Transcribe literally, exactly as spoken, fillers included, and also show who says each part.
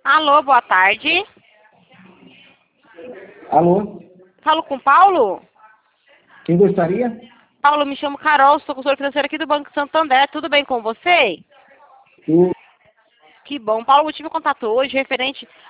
Speaker 1: Alô, boa tarde.
Speaker 2: Alô?
Speaker 1: Falo com o Paulo?
Speaker 2: Quem gostaria?
Speaker 1: Paulo, me chamo Carol, sou consultora financeira aqui do Banco Santander. Tudo bem com você?
Speaker 2: Tu...
Speaker 1: Que bom. Paulo, eu tive um contato hoje referente